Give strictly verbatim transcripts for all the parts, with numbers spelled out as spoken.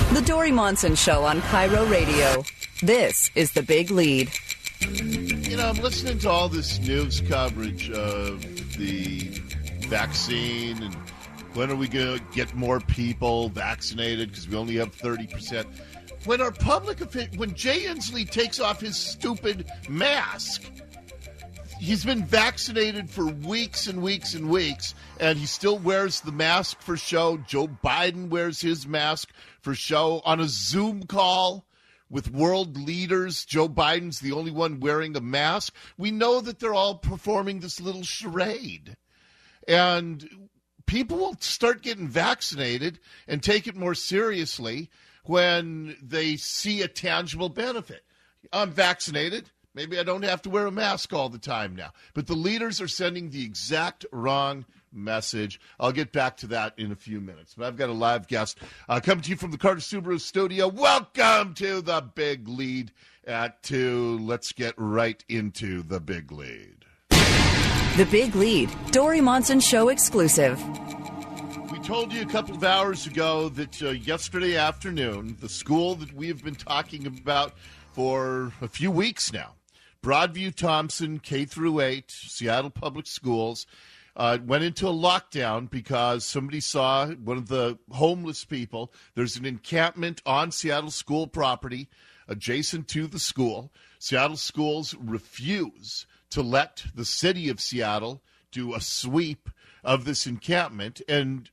The Dori Monson Show on Cairo Radio. This is The Big Lead. You know, I'm listening to all this news coverage of the vaccine and when are we going to get more people vaccinated because we only have thirty percent. When our public, when Jay Inslee takes off his stupid mask, he's been vaccinated for weeks and weeks and weeks, and he still wears the mask for show. Joe Biden wears his mask for show on a Zoom call with world leaders. Joe Biden's the only one wearing a mask. We know that they're all performing this little charade. And people will start getting vaccinated and take it more seriously when they see a tangible benefit. I'm vaccinated. Maybe I don't have to wear a mask all the time now. But the leaders are sending the exact wrong message. I'll get back to that in a few minutes. But I've got a live guest uh, coming to you from the Carter Subaru studio. Welcome to The Big Lead at two. Let's get right into The Big Lead. The Big Lead, Dori Monson Show exclusive. We told you a couple of hours ago that uh, yesterday afternoon, the school that we have been talking about for a few weeks now, Broadview Thompson, K through eight, Seattle Public Schools, uh, went into a lockdown because somebody saw one of the homeless people. There's an encampment on Seattle school property adjacent to the school. Seattle schools refuse to let the city of Seattle do a sweep of this encampment, and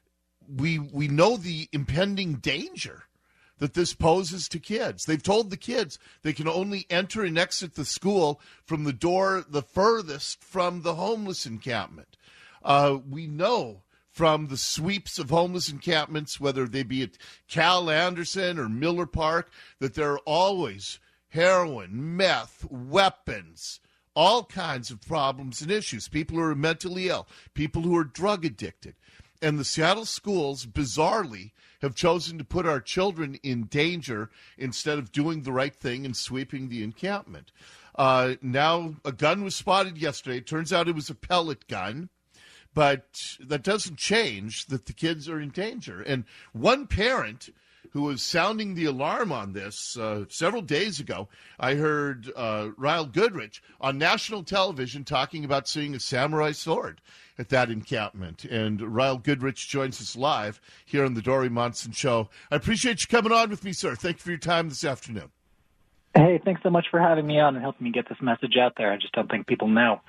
we we know the impending danger that this poses to kids. They've told the kids they can only enter and exit the school from the door the furthest from the homeless encampment. Uh, we know from the sweeps of homeless encampments, whether they be at Cal Anderson or Miller Park, that there are always heroin, meth, weapons, all kinds of problems and issues. People who are mentally ill, people who are drug addicted. And the Seattle schools, bizarrely, have chosen to put our children in danger instead of doing the right thing and sweeping the encampment. Uh, now, a gun was spotted yesterday. It turns out it was a pellet gun, but that doesn't change that the kids are in danger. And one parent who was sounding the alarm on this uh, several days ago, I heard uh, Ryle Goodrich on national television talking about seeing a samurai sword at that encampment. And Ryle Goodrich joins us live here on the Dori Monson Show. I appreciate you coming on with me, sir. Thank you for your time this afternoon. Hey, thanks so much for having me on and helping me get this message out there. I just don't think people know.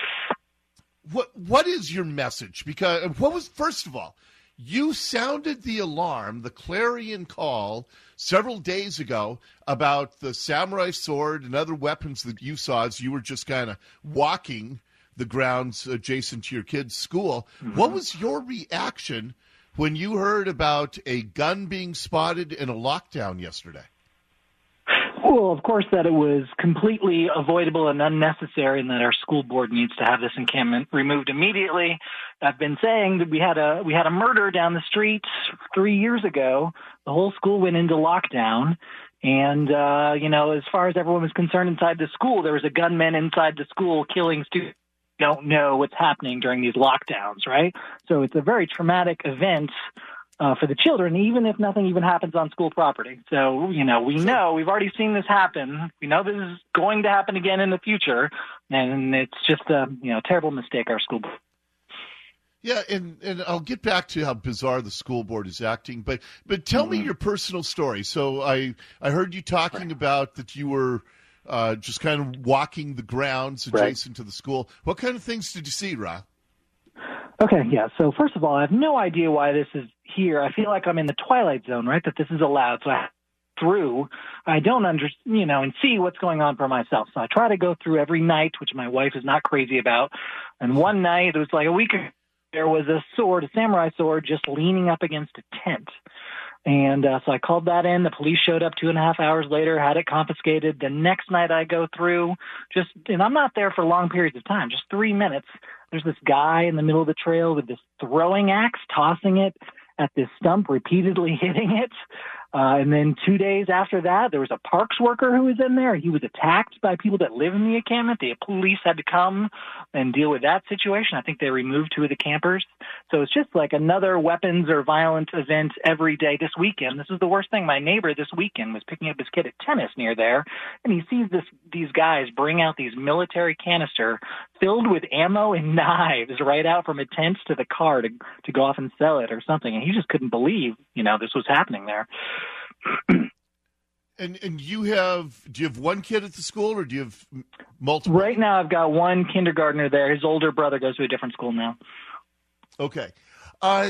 What What is your message? Because what was, first of all, you sounded the alarm, the clarion call, several days ago about the samurai sword and other weapons that you saw as you were just kind of walking the grounds adjacent to your kid's school. Mm-hmm. What was your reaction when you heard about a gun being spotted in a lockdown yesterday? Well, of course, that it was completely avoidable and unnecessary and that our school board needs to have this encampment removed immediately. I've been saying that we had a we had a murder down the street three years ago. The whole school went into lockdown. And, uh, you know, as far as everyone was concerned inside the school, there was a gunman inside the school killing students who don't know what's happening during these lockdowns, right? So it's a very traumatic event Uh, for the children, even if nothing even happens on school property. So, you know, we know, we've already seen this happen. We know this is going to happen again in the future, and it's just a, you know, terrible mistake our school board. Yeah, and, and I'll get back to how bizarre the school board is acting, but but tell mm-hmm. me your personal story. So I, I heard you talking right. about that you were uh, just kind of walking the grounds adjacent right. to the school. What kind of things did you see, Ra? Okay, yeah. So first of all, I have no idea why this is here. I feel like I'm in the twilight zone, right? That this is allowed. So I through, I don't under, you know, and see what's going on for myself. So I try to go through every night, which my wife is not crazy about. And one night, it was like a week ago, there was a sword, a samurai sword, just leaning up against a tent. And uh, so I called that in. The police showed up two and a half hours later, had it confiscated. The next night I go through, just, and I'm not there for long periods of time, just three minutes. There's this guy in the middle of the trail with this throwing axe, tossing it at this stump, repeatedly hitting it. Uh, and then two days after that, there was a parks worker who was in there. He was attacked by people that live in the encampment. The police had to come and deal with that situation. I think they removed two of the campers. So it's just like another weapons or violent event every day this weekend. This is the worst thing. My neighbor this weekend was picking up his kid at tennis near there, and he sees this these guys bring out these military canister filled with ammo and knives right out from a tent to the car to to go off and sell it or something. And he just couldn't believe, you know, this was happening there. And and you have, do you have one kid at the school, or do you have multiple? Right now I've got one kindergartner there. His older brother goes to a different school now. Okay. Uh,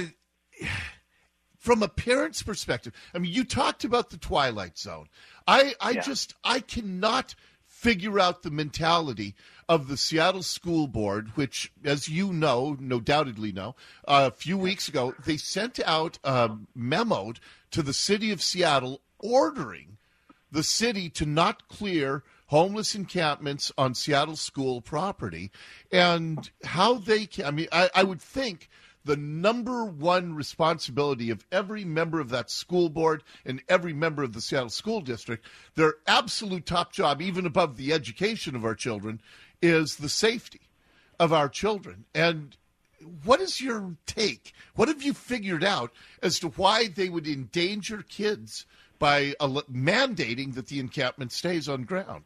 from a parent's perspective, I mean, you talked about the Twilight Zone. I, I Yeah. just, I cannot figure out the mentality of the Seattle School Board, which, as you know, no doubtedly know, uh, a few weeks ago, they sent out a memo to the city of Seattle ordering the city to not clear homeless encampments on Seattle school property, and how they can, I mean, I, I would think the number one responsibility of every member of that school board and every member of the Seattle School District, their absolute top job, even above the education of our children, is the safety of our children. And what is your take? What have you figured out as to why they would endanger kids by uh, mandating that the encampment stays on ground?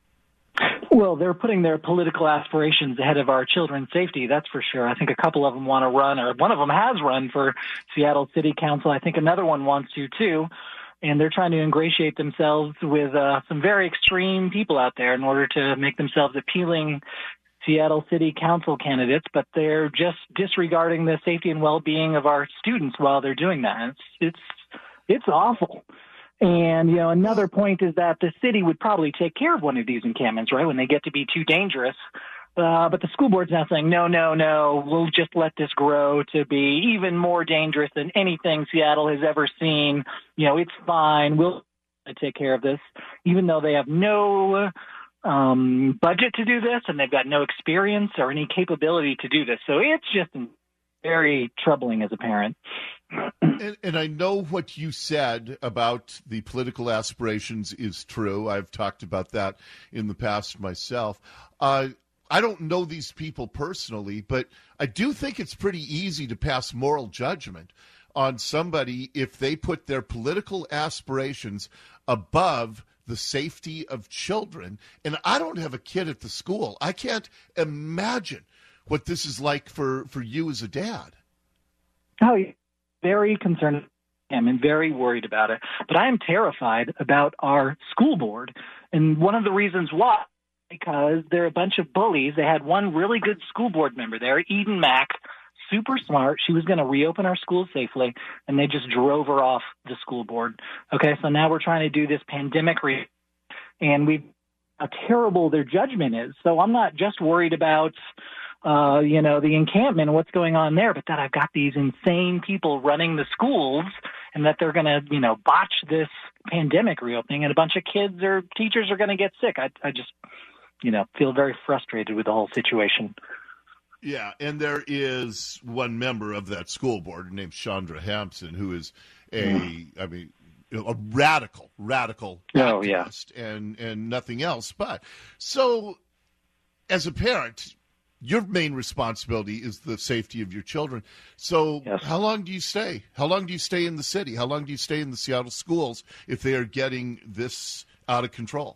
Well, they're putting their political aspirations ahead of our children's safety, that's for sure. I think a couple of them want to run, or one of them has run for Seattle City Council. I think another one wants to, too. And they're trying to ingratiate themselves with uh, some very extreme people out there in order to make themselves appealing Seattle City Council candidates, but they're just disregarding the safety and well-being of our students while they're doing that. It's it's, it's awful. And, you know, another point is that the city would probably take care of one of these encampments, right, when they get to be too dangerous. Uh, but the school board's now saying, no, no, no, we'll just let this grow to be even more dangerous than anything Seattle has ever seen. You know, it's fine. We'll take care of this, even though they have no um, budget to do this and they've got no experience or any capability to do this. So it's just very troubling as a parent. And, and I know what you said about the political aspirations is true. I've talked about that in the past myself. Uh, I don't know these people personally, but I do think it's pretty easy to pass moral judgment on somebody if they put their political aspirations above the safety of children. And I don't have a kid at the school. I can't imagine what this is like for, for you as a dad. Oh, very concerned and very worried about it. But I am terrified about our school board. And one of the reasons why, because they're a bunch of bullies. They had one really good school board member there, Eden Mack, super smart. She was going to reopen our school safely, and they just drove her off the school board. Okay, so now we're trying to do this pandemic re- and we how terrible their judgment is. So I'm not just worried about Uh, you know, the encampment and what's going on there, but that I've got these insane people running the schools and that they're going to, you know, botch this pandemic reopening and a bunch of kids or teachers are going to get sick. I, I just, you know, feel very frustrated with the whole situation. Yeah, and there is one member of that school board named Chandra Hampson who is a, mm. I mean, a radical, radical oh, activist yeah. and, and nothing else. But so as a parent, your main responsibility is the safety of your children. So yes. How long do you stay? How long do you stay in the city? How long do you stay in the Seattle schools if they are getting this out of control?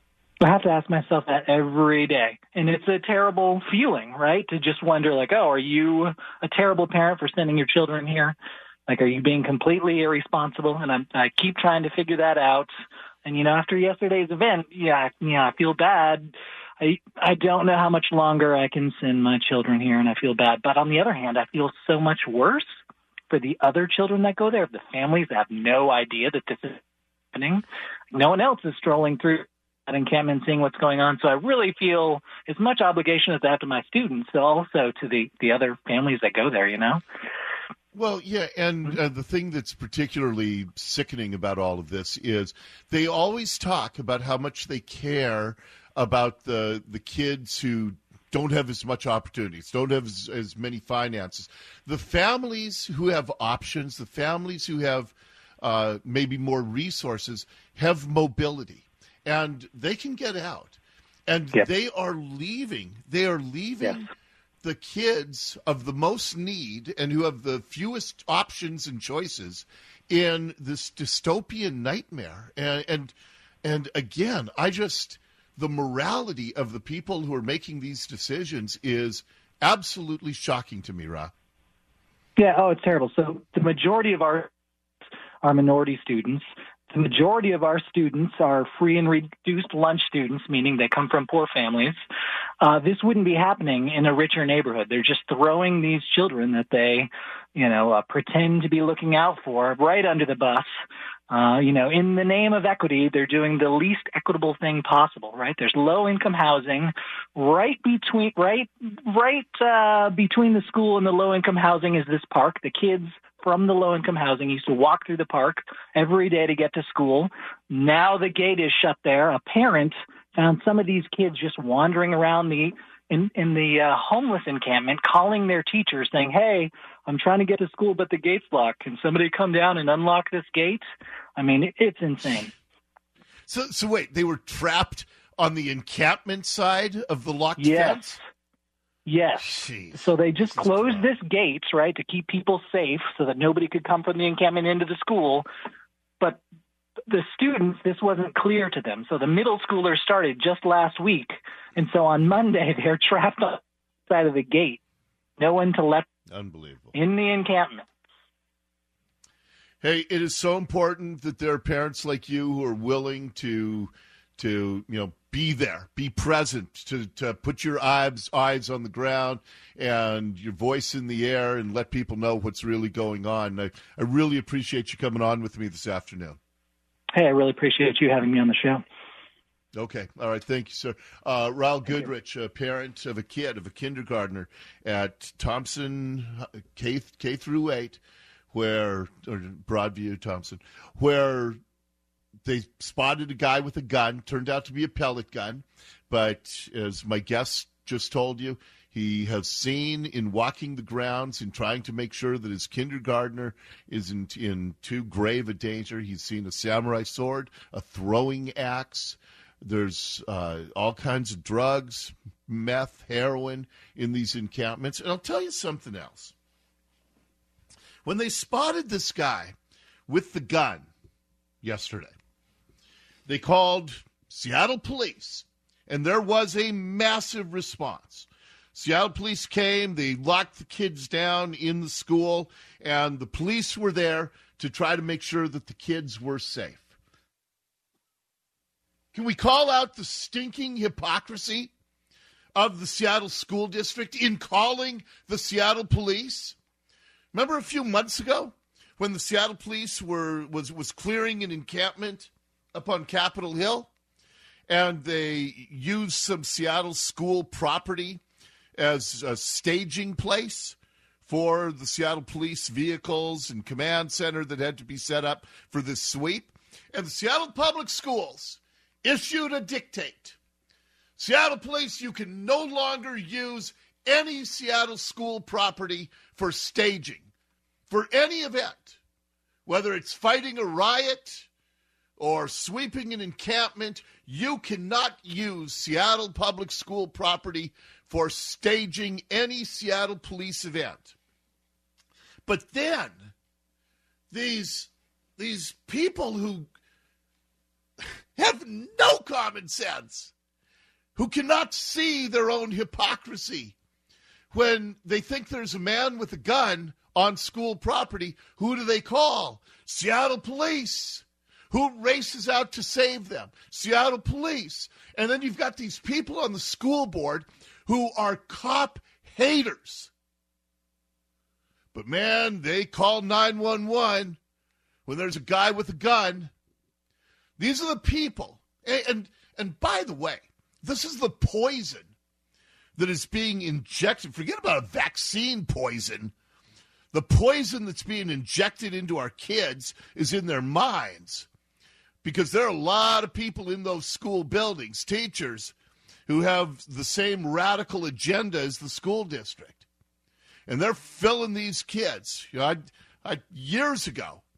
I have to ask myself that every day. And it's a terrible feeling, right? To just wonder, like, oh, are you a terrible parent for sending your children here? Like, are you being completely irresponsible? And I'm, I keep trying to figure that out. And, you know, after yesterday's event, yeah, yeah, I feel bad. I I don't know how much longer I can send my children here, and I feel bad. But on the other hand, I feel so much worse for the other children that go there, the families that have no idea that this is happening. No one else is strolling through that encampment seeing what's going on. So I really feel as much obligation as I have to my students, so also to the, the other families that go there, you know? Well, yeah, and uh, the thing that's particularly sickening about all of this is they always talk about how much they care about the the kids who don't have as much opportunities, don't have as, as many finances. The families who have options, the families who have uh, maybe more resources, have mobility, and they can get out. And Yes. they are leaving. They are leaving Yes. the kids of the most need and who have the fewest options and choices in this dystopian nightmare. And and, and again, I just, the morality of the people who are making these decisions is absolutely shocking to me, Ra. Yeah, oh, it's terrible. So the majority of our are minority students. The majority of our students are free and reduced lunch students, meaning they come from poor families. Uh, this wouldn't be happening in a richer neighborhood. They're just throwing these children that they, you know, uh, pretend to be looking out for right under the bus. Uh, you know, in the name of equity, they're doing the least equitable thing possible, right? There's low-income housing right between, right, right uh, between the school and the low-income housing is this park. The kids from the low-income housing used to walk through the park every day to get to school. Now the gate is shut there. A parent found some of these kids just wandering around the in, in the uh, homeless encampment, calling their teacher, saying, "Hey, I'm trying to get to school, but the gate's locked. Can somebody come down and unlock this gate?" I mean, it, it's insane. So, so wait, they were trapped on the encampment side of the locked Yes. fence? Yes. Jeez. So they just This is closed tough. this gate, right, to keep people safe so that nobody could come from the encampment into the school. But the students, this wasn't clear to them. So the middle schoolers started just last week. And so on Monday, they're trapped on the side of the gate. No one to let Unbelievable. in the encampment. Hey, it is so important that there are parents like you who are willing to, to you know, be there, be present, to, to put your eyes eyes on the ground and your voice in the air and let people know what's really going on. I, I really appreciate you coming on with me this afternoon. Hey, I really appreciate you having me on the show. Okay. All right. Thank you, sir. Uh, Raul Goodrich, a parent of a kid, of a kindergartner at Thompson K, K through eight, where, or Broadview, Thompson, where they spotted a guy with a gun, turned out to be a pellet gun. But as my guest just told you, he has seen in walking the grounds and trying to make sure that his kindergartner isn't in too grave a danger. He's seen a samurai sword, a throwing axe. There's uh, all kinds of drugs, meth, heroin in these encampments. And I'll tell you something else. When they spotted this guy with the gun yesterday, they called Seattle police, and there was a massive response. Seattle police came, they locked the kids down in the school, and the police were there to try to make sure that the kids were safe. Can we call out the stinking hypocrisy of the Seattle School District in calling the Seattle police? Remember a few months ago when the Seattle police were was, was clearing an encampment up on Capitol Hill, and they used some Seattle school property as a staging place for the Seattle police vehicles and command center that had to be set up for this sweep. And the Seattle Public Schools issued a dictate. Seattle police, you can no longer use any Seattle school property for staging, for any event, whether it's fighting a riot or sweeping an encampment. You cannot use Seattle public school property for staging any Seattle police event. But then these, these people who have no common sense, who cannot see their own hypocrisy, when they think there's a man with a gun on school property, who do they call? Seattle police. Who races out to save them? Seattle police. And then you've got these people on the school board who are cop haters. But man, they call nine one one when there's a guy with a gun. These are the people. And, and, and by the way, this is the poison that is being injected. Forget about a vaccine poison. The poison that's being injected into our kids is in their minds. Because there are a lot of people in those school buildings, teachers, who have the same radical agenda as the school district. And they're filling these kids. You know, I, I, years ago,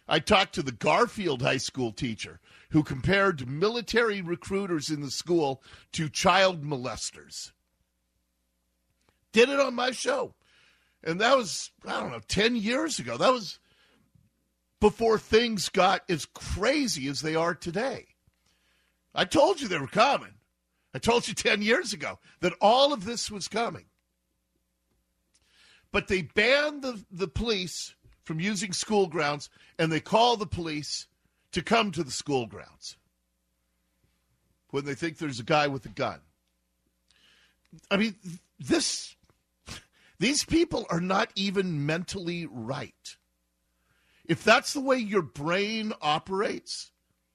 I talked to the Garfield High School teacher who compared military recruiters in the school to child molesters. Did it on my show. And that was, I don't know, ten years ago. That was before things got as crazy as they are today. I told you they were coming. I told you ten years ago that all of this was coming. But they banned the, the police from using school grounds, and they call the police to come to the school grounds when they think there's a guy with a gun. I mean, this, these people are not even mentally right. If that's the way your brain operates,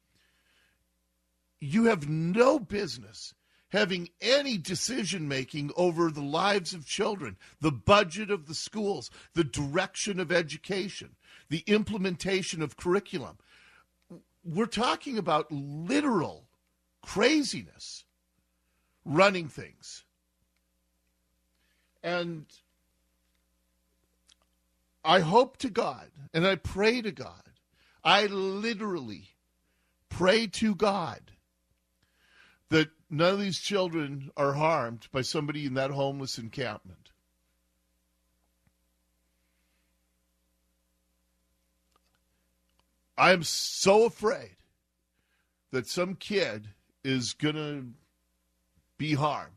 you have no business having any decision-making over the lives of children, the budget of the schools, the direction of education, the implementation of curriculum. We're talking about literal craziness running things. And I hope to God, and I pray to God, I literally pray to God that none of these children are harmed by somebody in that homeless encampment. I'm so afraid that some kid is going to be harmed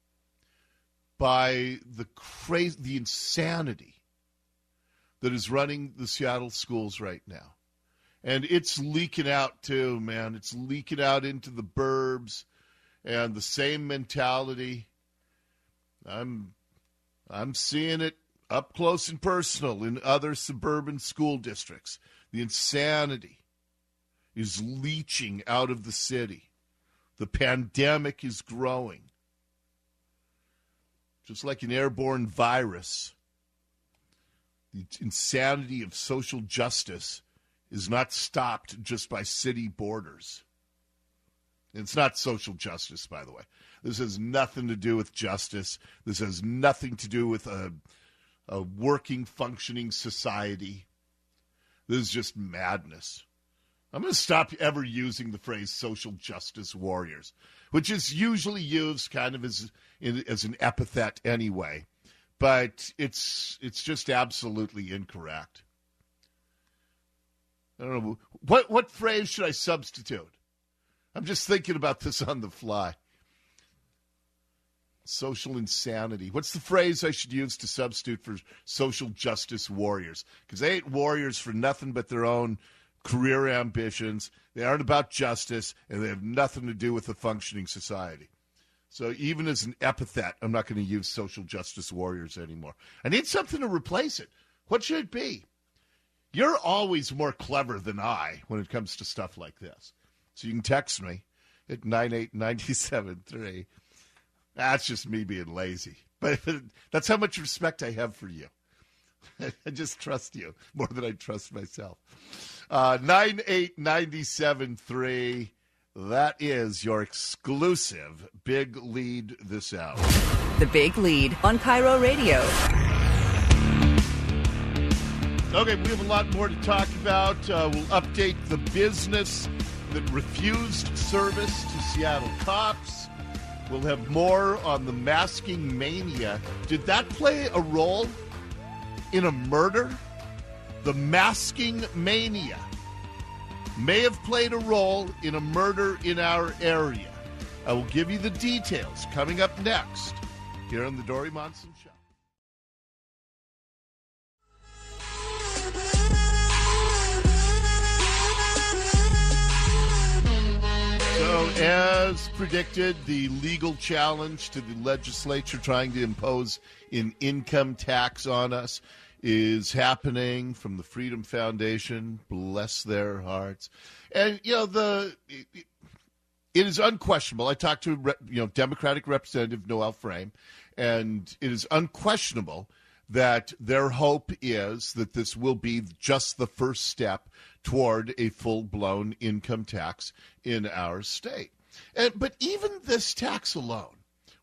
by the crazy, the insanity that is running the Seattle schools right now. And it's leaking out too, man. It's leaking out into the burbs. And the same mentality, I'm I'm seeing it up close and personal in other suburban school districts. The insanity is leaching out of the city. The pandemic is growing. Just like an airborne virus, the insanity of social justice is not stopped just by city borders. It's not social justice, by the way. This has nothing to do with justice. This has nothing to do with a, a working, functioning society. This is just madness. I'm going to stop ever using the phrase social justice warriors, which is usually used kind of as, as an epithet anyway. But it's it's just absolutely incorrect. I don't know. What, what phrase should I substitute? I'm just thinking about this on the fly. Social insanity. What's the phrase I should use to substitute for social justice warriors? Because they ain't warriors for nothing but their own career ambitions. They aren't about justice, and they have nothing to do with a functioning society. So even as an epithet, I'm not going to use social justice warriors anymore. I need something to replace it. What should it be? You're always more clever than I when it comes to stuff like this. So you can text me at nine eight nine seven three. That's just me being lazy. But that's how much respect I have for you. I just trust you more than I trust myself. Uh, nine eight nine seven three. That is your exclusive Big Lead this hour. The Big Lead on Cairo Radio. Okay, we have a lot more to talk about. Uh, we'll update the business that refused service to Seattle cops. We'll have more on the masking mania. Did that play a role in a murder? The masking mania may have played a role in a murder in our area. I will give you the details coming up next here on the Dori Monson Show. So, as predicted, the legal challenge to the legislature trying to impose an income tax on us is happening from the Freedom Foundation. Bless their hearts. And, you know, the it, it is unquestionable. I talked to, you know, Democratic Representative Noel Frame, and it is unquestionable that their hope is that this will be just the first step toward a full-blown income tax in our state. And, but even this tax alone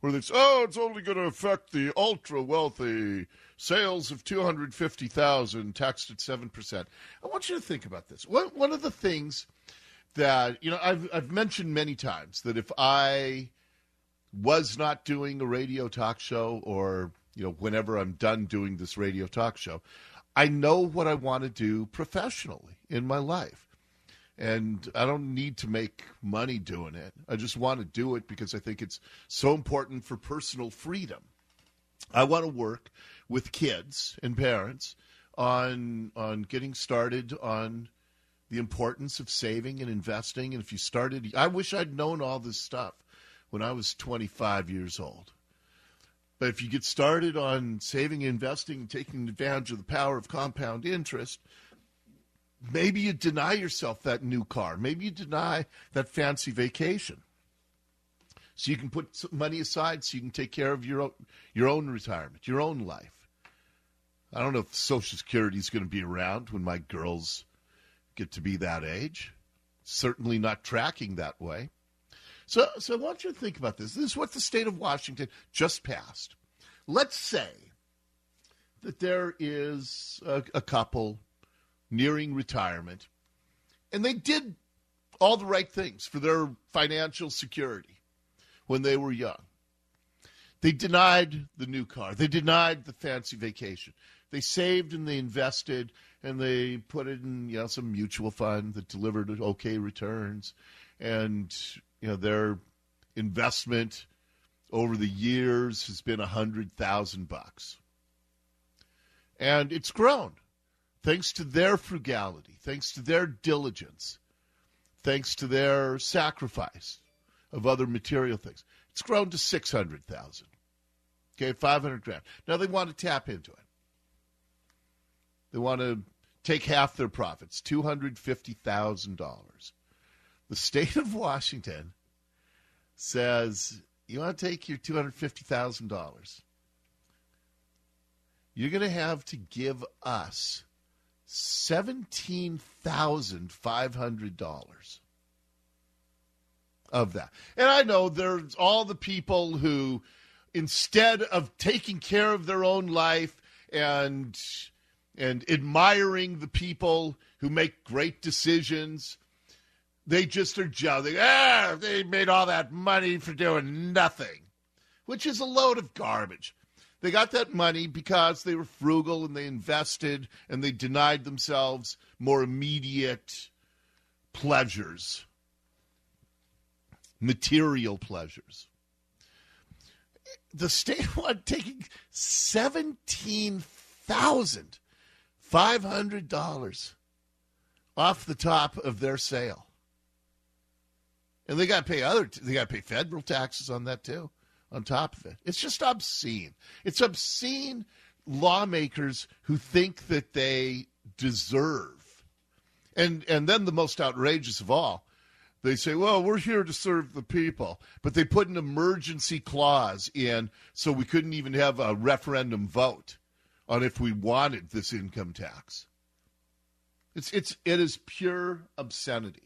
where they say, oh, it's only going to affect the ultra-wealthy, sales of two hundred fifty thousand, taxed at seven percent. I want you to think about this. One, one of the things that, you know, I've, I've mentioned many times that if I was not doing a radio talk show or, you know, whenever I'm done doing this radio talk show, I know what I want to do professionally in my life. And I don't need to make money doing it. I just want to do it because I think it's so important for personal freedom. I want to work with kids and parents on on getting started on the importance of saving and investing. And if you started, I wish I'd known all this stuff when I was twenty-five years old. But if you get started on saving, investing, and taking advantage of the power of compound interest, maybe you deny yourself that new car. Maybe you deny that fancy vacation. So you can put some money aside so you can take care of your own, your own retirement, your own life. I don't know if Social Security is going to be around when my girls get to be that age. Certainly not tracking that way. So, so I want you to think about this. This is what the state of Washington just passed. Let's say that there is a, a couple nearing retirement, and they did all the right things for their financial security when they were young. They denied the new car. They denied the fancy vacation. They saved and they invested, and they put it in, you know, some mutual fund that delivered okay returns. And, you know, their investment over the years has been a hundred thousand bucks. And it's grown thanks to their frugality, thanks to their diligence, thanks to their sacrifice of other material things. It's grown to six hundred thousand. Okay, five hundred grand. Now they want to tap into it. They want to take half their profits, two hundred fifty thousand dollars. The state of Washington says, you want to take your two hundred fifty thousand dollars. You're going to have to give us seventeen thousand five hundred dollars of that. And I know there's all the people who, instead of taking care of their own life and and admiring the people who make great decisions, they just are jealous. Ah, they made all that money for doing nothing, which is a load of garbage. They got that money because they were frugal and they invested and they denied themselves more immediate pleasures, material pleasures. The state wanted taking seventeen thousand five hundred dollars off the top of their sale. And they got to pay other, they got to pay federal taxes on that too, on top of it. It's just obscene. It's obscene lawmakers who think that they deserve. And and then the most outrageous of all, they say, well, we're here to serve the people. But they put an emergency clause in so we couldn't even have a referendum vote on if we wanted this income tax. It's it's it is pure obscenity.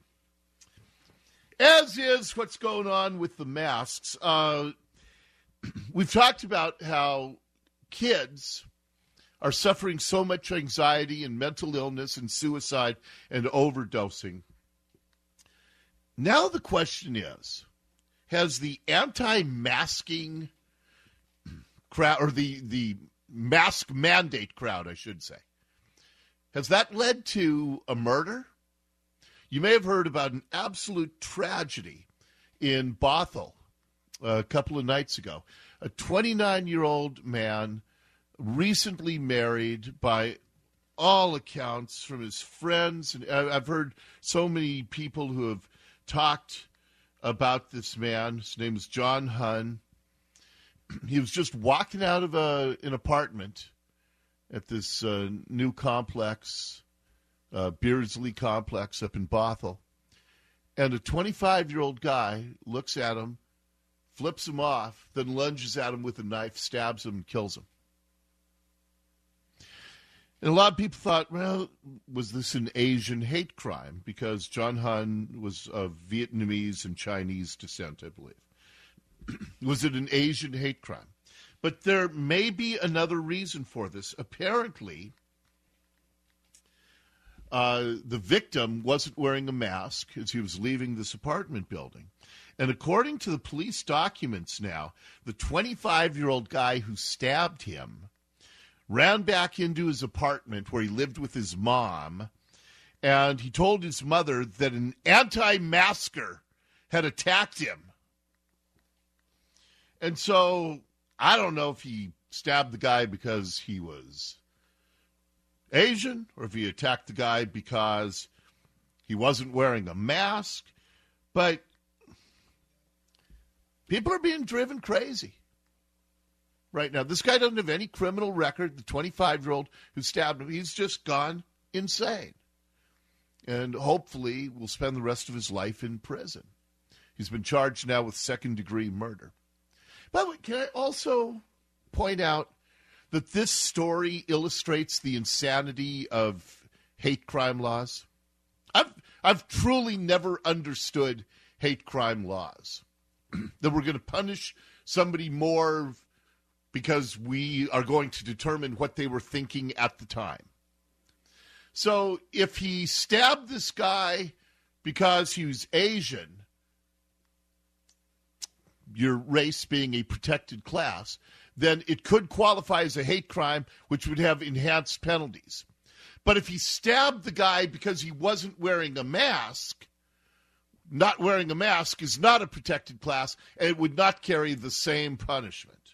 As is what's going on with the masks. Uh, we've talked about how kids are suffering so much anxiety and mental illness and suicide and overdosing. Now the question is, has the anti-masking crowd, or the, the mask mandate crowd, I should say, has that led to a murder? You may have heard about an absolute tragedy in Bothell a couple of nights ago. A twenty-nine-year-old man, recently married by all accounts from his friends. And I've heard so many people who have talked about this man. His name is John Hunn. He was just walking out of a, an apartment at this uh, new complex, uh, Beardsley complex up in Bothell. And a twenty-five-year-old guy looks at him, flips him off, then lunges at him with a knife, stabs him, and kills him. And a lot of people thought, well, was this an Asian hate crime? Because John Hunn was of Vietnamese and Chinese descent, I believe. Was it an Asian hate crime? But there may be another reason for this. Apparently, uh, the victim wasn't wearing a mask as he was leaving this apartment building. And according to the police documents now, the twenty-five-year-old guy who stabbed him ran back into his apartment where he lived with his mom, and he told his mother that an anti-masker had attacked him. And so I don't know if he stabbed the guy because he was Asian or if he attacked the guy because he wasn't wearing a mask, but people are being driven crazy right now. This guy doesn't have any criminal record, the twenty-five-year-old who stabbed him. He's just gone insane. And hopefully will spend the rest of his life in prison. He's been charged now with second-degree murder. By the way, can I also point out that this story illustrates the insanity of hate crime laws? I've, I've truly never understood hate crime laws. That we're going to punish somebody more because we are going to determine what they were thinking at the time. So if he stabbed this guy because he was Asian, your race being a protected class, then it could qualify as a hate crime, which would have enhanced penalties. But if he stabbed the guy because he wasn't wearing a mask, not wearing a mask is not a protected class, and it would not carry the same punishment.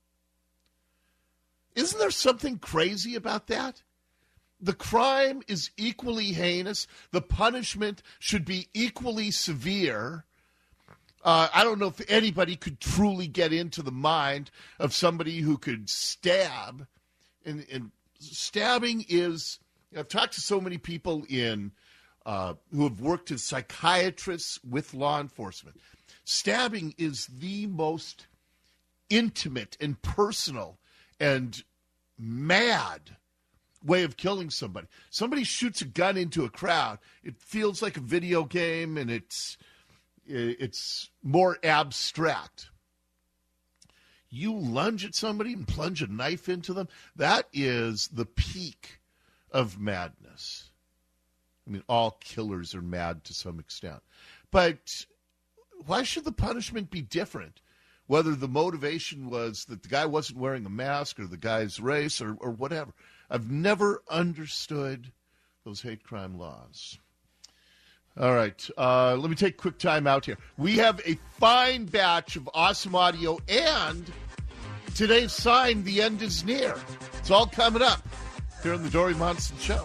Isn't there something crazy about that? The crime is equally heinous. The punishment should be equally severe. Uh, I don't know if anybody could truly get into the mind of somebody who could stab. And, and stabbing is, I've talked to so many people in uh, who have worked as psychiatrists with law enforcement. Stabbing is the most intimate and personal and mad way of killing somebody. Somebody shoots a gun into a crowd. It feels like a video game, and it's it's more abstract. You lunge at somebody and plunge a knife into them, that is the peak of madness. I mean, all killers are mad to some extent. But why should the punishment be different? Whether the motivation was that the guy wasn't wearing a mask or the guy's race or, or whatever. I've never understood those hate crime laws. All right, uh, let me take a quick time out here. We have a fine batch of awesome audio, and today's sign, the end is near. It's all coming up here on the Dori Monson Show.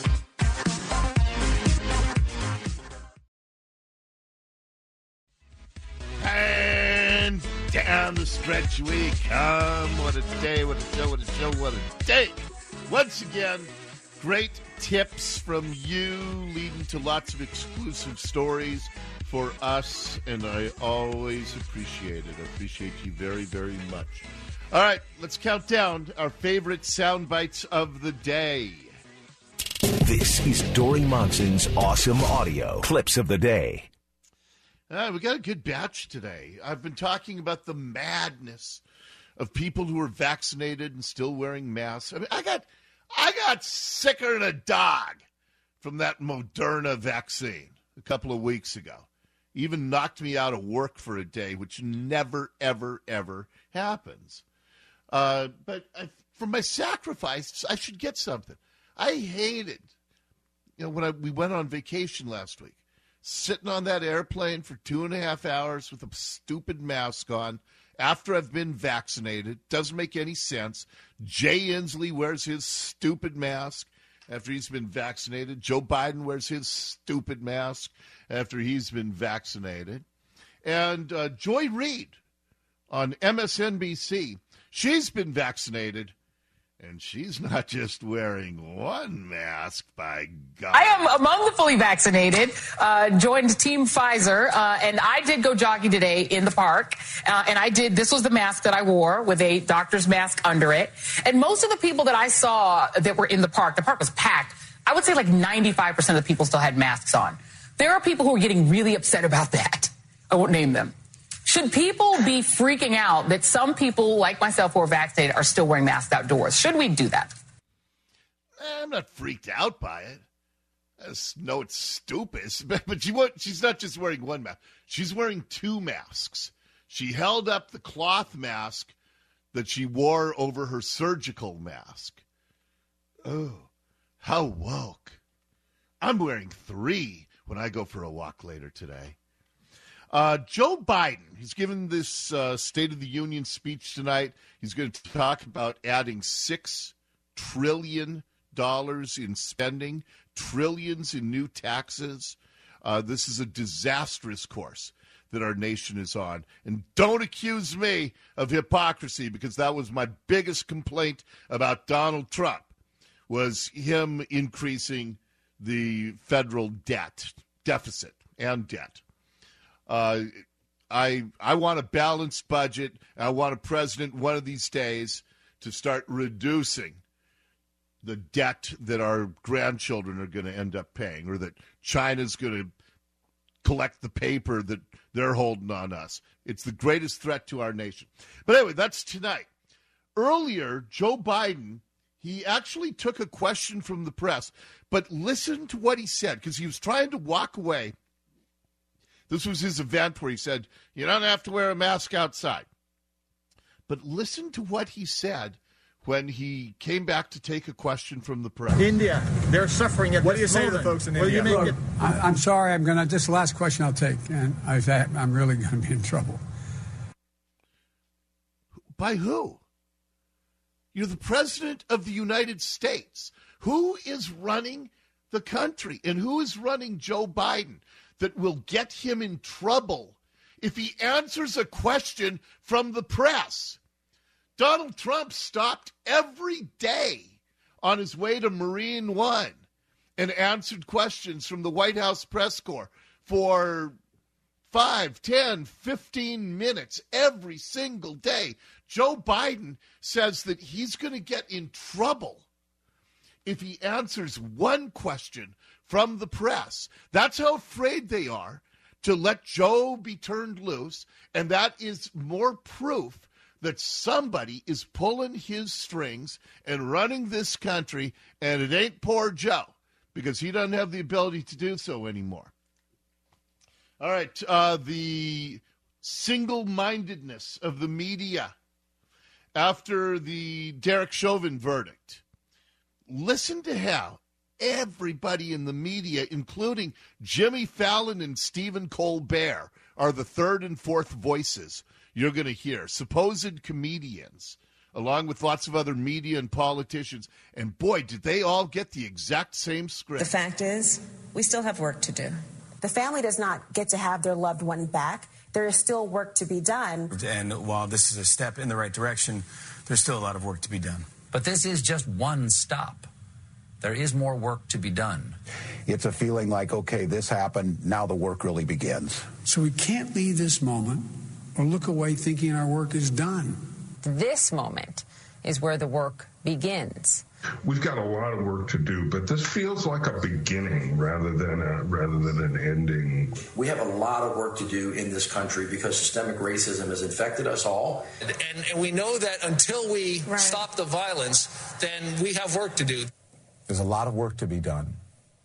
And down the stretch we come. What a day, what a show, what a show, what a day. Once again, great tips from you, leading to lots of exclusive stories for us, and I always appreciate it. I appreciate you very, very much. All right, let's count down our favorite sound bites of the day. This is Dori Monson's Awesome Audio Clips of the Day. All right, we got a good batch today. I've been talking about the madness of people who are vaccinated and still wearing masks. I mean, I got... I got sicker than a dog from that Moderna vaccine a couple of weeks ago. Even knocked me out of work for a day, which never, ever, ever happens. Uh, but I, for my sacrifice, I should get something. I hated, you know, when I, we went on vacation last week, sitting on that airplane for two and a half hours with a stupid mask on, after I've been vaccinated. Doesn't make any sense. Jay Inslee wears his stupid mask after he's been vaccinated. Joe Biden wears his stupid mask after he's been vaccinated. And uh, Joy Reid on M S N B C, she's been vaccinated, and she's not just wearing one mask, by God. I am among the fully vaccinated, uh, joined Team Pfizer, uh, and I did go jogging today in the park, uh, and I did, this was the mask that I wore with a doctor's mask under it, and most of the people that I saw that were in the park, the park was packed, I would say like ninety-five percent of the people still had masks on. There are people who are getting really upset about that. I won't name them. Should people be freaking out that some people, like myself, who are vaccinated, are still wearing masks outdoors? Should we do that? I'm not freaked out by it. I just know it's stupid. But she, she's not just wearing one mask. She's wearing two masks. She held up the cloth mask that she wore over her surgical mask. Oh, how woke. I'm wearing three when I go for a walk later today. Uh, Joe Biden, he's given this uh, State of the Union speech tonight. He's going to talk about adding six trillion dollars in spending, trillions in new taxes. Uh, this is a disastrous course that our nation is on. And don't accuse me of hypocrisy, because that was my biggest complaint about Donald Trump, was him increasing the federal debt, deficit and debt. Uh, I I want a balanced budget. I want a president one of these days to start reducing the debt that our grandchildren are going to end up paying, or that China's going to collect the paper that they're holding on us. It's the greatest threat to our nation. But anyway, that's tonight. Earlier, Joe Biden, he actually took a question from the press, but listen to what he said, because he was trying to walk away. This was his event where he said, you don't have to wear a mask outside. But listen to what he said when he came back to take a question from the press. India, they're suffering at what this moment. What do you say to the folks in India? India? Look, I, I'm sorry, I'm going to, this is the last question I'll take, and I, I'm really going to be in trouble. By who? You're the president of the United States. Who is running the country, and who is running Joe Biden that will get him in trouble if he answers a question from the press? Donald Trump stopped every day on his way to Marine One and answered questions from the White House press corps for five, ten, fifteen minutes every single day. Joe Biden says that he's going to get in trouble if he answers one question from the press. That's how afraid they are to let Joe be turned loose, and that is more proof that somebody is pulling his strings and running this country, and it ain't poor Joe, because he doesn't have the ability to do so anymore. All right, uh, the single-mindedness of the media after the Derek Chauvin verdict. Listen to how everybody in the media, including Jimmy Fallon and Stephen Colbert, are the third and fourth voices you're going to hear. Supposed comedians, along with lots of other media and politicians. And boy, did they all get the exact same script. The fact is, we still have work to do. The family does not get to have their loved one back. There is still work to be done. And while this is a step in the right direction, there's still a lot of work to be done. But this is just one stop. There is more work to be done. It's a feeling like, okay, this happened, now the work really begins. So we can't leave this moment or look away thinking our work is done. This moment is where the work begins. We've got a lot of work to do, but this feels like a beginning rather than a, rather than an ending. We have a lot of work to do in this country because systemic racism has infected us all. And, and, and we know that until we right. stop the violence, then we have work to do. There's a lot of work to be done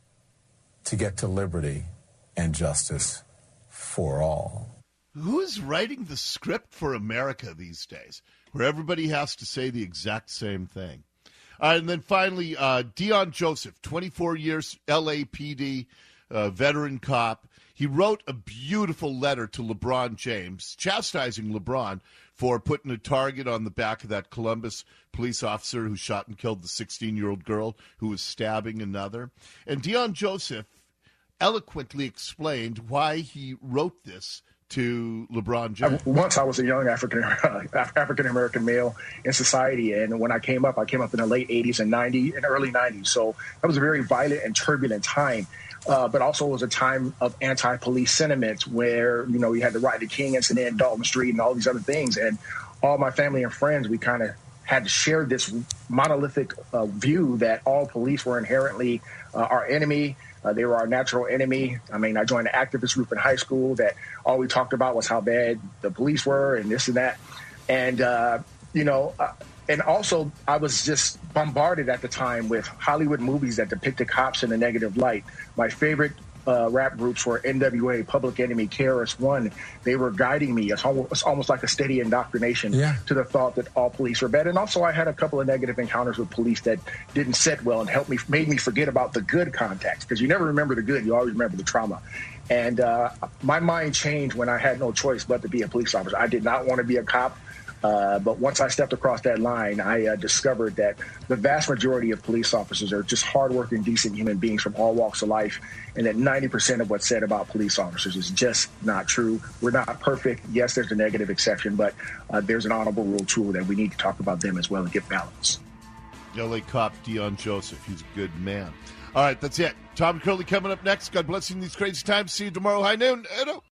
to get to liberty and justice for all. Who's writing the script for America these days, where everybody has to say the exact same thing? Uh, and then finally, uh, Dion Joseph, twenty-four years L A P D, uh, veteran cop. He wrote a beautiful letter to LeBron James, chastising LeBron for putting a target on the back of that Columbus police officer who shot and killed the sixteen-year-old girl who was stabbing another. And Dion Joseph eloquently explained why he wrote this to LeBron James. I, once I was a young African uh, African American male in society, and when I came up, I came up in the late eighties and ninety and early nineties. So that was a very violent and turbulent time, uh, but also was a time of anti-police sentiment where, you know, you had the Rodney King incident, Dalton Street, and all these other things. And all my family and friends, we kind of had to share this monolithic uh, view that all police were inherently uh, our enemy. Uh, they were our natural enemy. I mean, I joined an activist group in high school that all we talked about was how bad the police were and this and that. And, uh, you know, uh, and also I was just bombarded at the time with Hollywood movies that depicted cops in a negative light. My favorite Uh, rap groups were N W A, Public Enemy, K R S One. They were guiding me. It's almost, it's almost like a steady indoctrination yeah. to the thought that all police are bad. And also I had a couple of negative encounters with police that didn't sit well and helped me, made me forget about the good contacts, because you never remember the good. You always remember the trauma. And uh, my mind changed when I had no choice but to be a police officer. I did not want to be a cop. Uh, but once I stepped across that line, I uh, discovered that the vast majority of police officers are just hardworking, decent human beings from all walks of life, and that ninety percent of what's said about police officers is just not true. We're not perfect. Yes, there's a negative exception, but uh, there's an honorable rule, too, that we need to talk about them as well and get balance. L A cop Dion Joseph. He's a good man. All right, that's it. Tom Curley coming up next. God bless you in these crazy times. See you tomorrow, high noon. Edo.